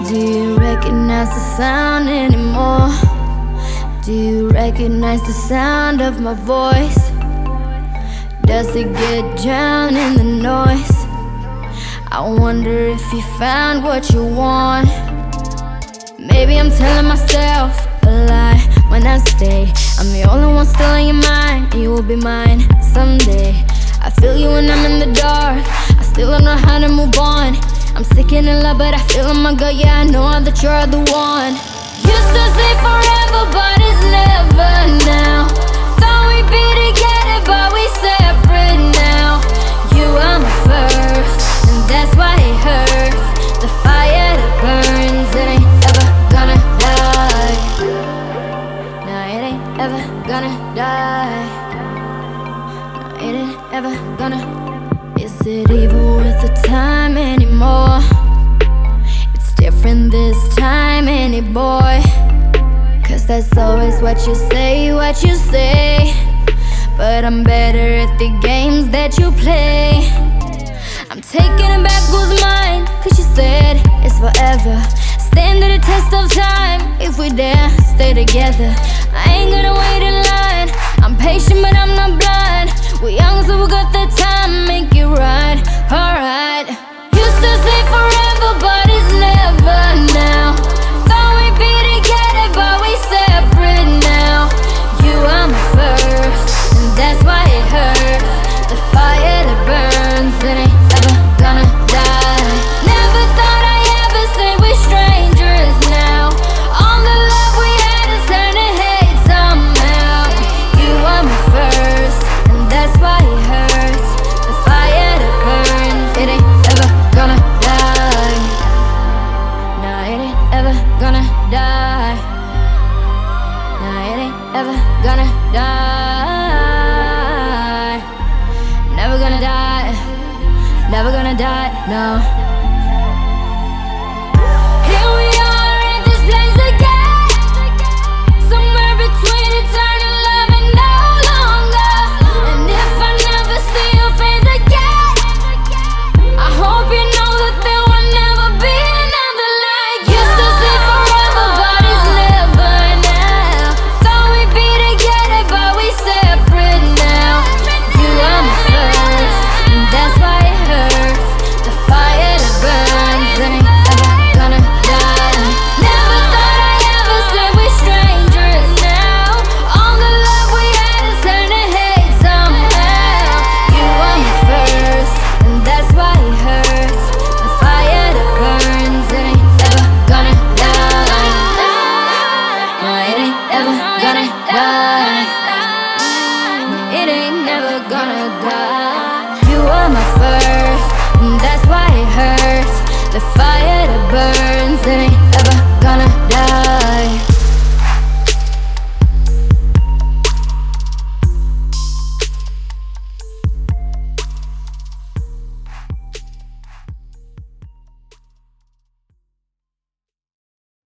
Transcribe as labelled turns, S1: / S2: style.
S1: Do you recognize the sound anymore? Do you recognize the sound of my voice? Does it get drowned in the noise? I wonder if you found what you want. Maybe I'm telling myself a lie when I say I'm the only one still in your mind, and you will be mine someday. I feel you when I'm in the dark, I still don't know how to move on. I'm sick and in love, but I feel in my gut, yeah, I know that you're the one. Used to say forever, but it's never now. Thought we'd be together, but we separate now. You are my first, and that's why it hurts. The fire that burns, it ain't ever gonna die. Nah, it ain't ever gonna die. Nah, it ain't ever gonna. Is it even worth the time anymore? It's different this time, ain't it, boy? Cause that's always what you say, what you say. But I'm better at the games that you play. I'm taking it back, who's mine? Cause you said it's forever. Stand to the test of time. If we dare stay together, I ain't gonna wait in line. I'm patient, but I'm not blind. We're young, so we got the time. Make it right, alright. Used to say forever, but it's never now. Thought we'd be together, but we separate now. You are my first, and that's why it hurts. The fire that burns, it ain't ever gonna die. Never thought I'd ever say we're strangers now. All the love we had is turned to hate somehow. You are my first, and that's why it hurts. The fire that burns, it ain't ever gonna die. Nah, it ain't ever gonna die. Nah, it ain't ever gonna die. Never gonna die. Never gonna die, no. Here we are at this place again, somewhere between eternal love and no longer. And if I never see your face again, I hope you know that there will never be another like you. Used to say forever, but it's never now. Thought we'd be together, but we separate now. You are my first, and that's why it hurts. The fire that burns, it ain't ever gonna die. Never thought I'd ever say we're strangers now. All the love we had is turned to hate somehow. You are my first, and that's why it hurts. The fire that burns, it ain't ever gonna die. No, it ain't ever gonna die. It ain't never gonna die. You are my first, and that's why it hurts. The fire that burns, it ain't ever gonna